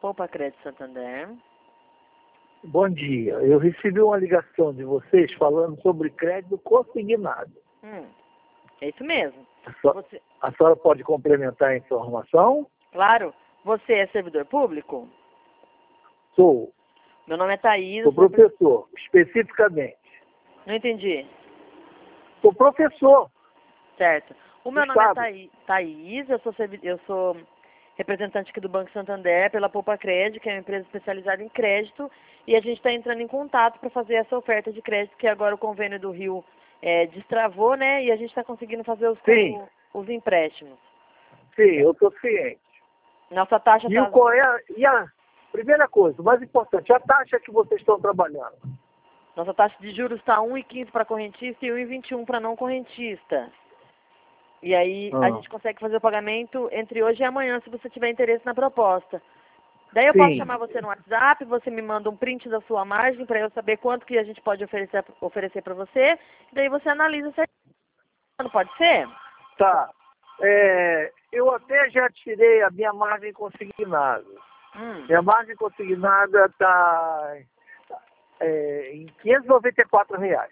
Poupa Crédito Santander. Bom dia. Eu recebi uma ligação de vocês falando sobre crédito consignado. É isso mesmo. A senhora pode complementar a informação? Claro. Você é servidor público? Sou. Meu nome é Thaís. Sou professor, especificamente. Não entendi. Sou professor. Certo. O meu nome é Thaís, eu sou representante aqui do Banco Santander pela Poupa Crédito, que é uma empresa especializada em crédito, e a gente está entrando em contato para fazer essa oferta de crédito, que agora o convênio do Rio destravou, né? E a gente está conseguindo fazer os empréstimos. Sim, eu estou ciente. Nossa taxa E a primeira coisa, o mais importante, a taxa que vocês estão trabalhando. Nossa taxa de juros está 1,15 para correntista e 1,21 para não correntista. E aí a gente consegue fazer o pagamento entre hoje e amanhã, se você tiver interesse na proposta. Daí eu posso chamar você no WhatsApp, você me manda um print da sua margem para eu saber quanto que a gente pode oferecer para você. E daí você analisa certinho. Pode ser? Tá. Eu até já tirei a minha margem consignada. Minha margem consignada está em R$594.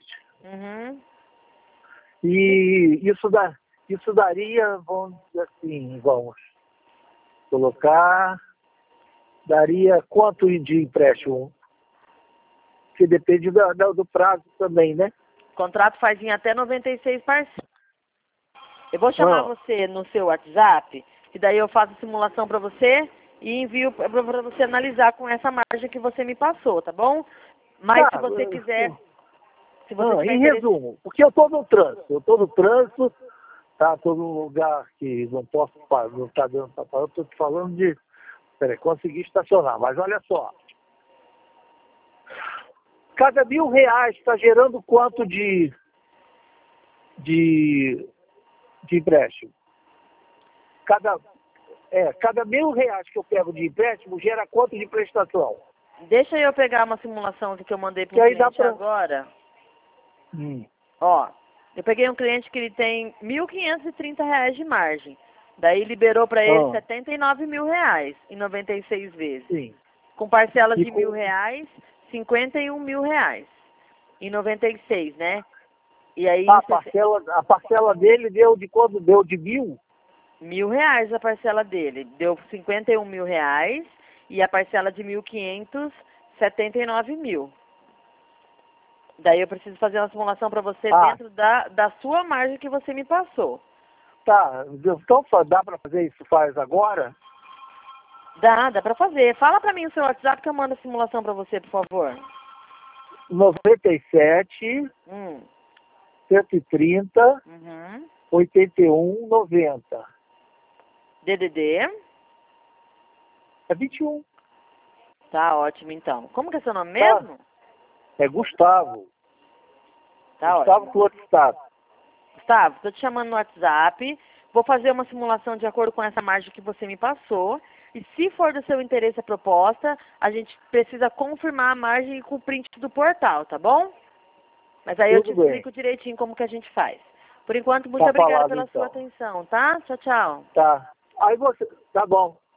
E isso daria, vamos dizer assim, vamos colocar, daria quanto de empréstimo? Que depende do prazo também, né? O contrato faz em até 96 parcelas. Eu vou chamar você no seu WhatsApp, e daí eu faço a simulação para você e envio para você analisar com essa margem que você me passou, tá bom? Mas se você quiser... Se você tiver em resumo, porque eu estou no trânsito, tá? Estou num lugar que não posso, não está dando para falar, estou te falando de, conseguir estacionar, mas olha só. Cada R$1.000 está gerando quanto de empréstimo? Cada R$1.000 que eu pego de empréstimo gera quanto de prestação? Deixa eu pegar uma simulação que eu mandei para o cliente agora. Ó, eu peguei um cliente que ele tem R$1.530 de margem. Daí liberou para ele R$79 mil em 96 vezes. Sim. Com parcelas de R$1.000, R$51 mil em 96, né? E aí a parcela dele deu de quanto? Deu de R$1.000? R$1.000 a parcela dele. Deu R$51 mil e a parcela de 1.500, R$79 mil. Daí eu preciso fazer uma simulação para você dentro da sua margem que você me passou. Tá, então dá para fazer isso? Faz agora? Dá para fazer. Fala para mim o seu WhatsApp que eu mando a simulação para você, por favor. 97 130 81 90. DDD? É 21. Tá ótimo, então. Como que é seu nome mesmo? É Gustavo. Tá Gustavo ótimo. Florestato. Gustavo, estou te chamando no WhatsApp. Vou fazer uma simulação de acordo com essa margem que você me passou. E se for do seu interesse a proposta, a gente precisa confirmar a margem com o print do portal, tá bom? Mas aí eu te explico direitinho como que a gente faz. Por enquanto, muito obrigada pela sua atenção, tá? Tchau, tchau. Tá. Aí você... Tá bom.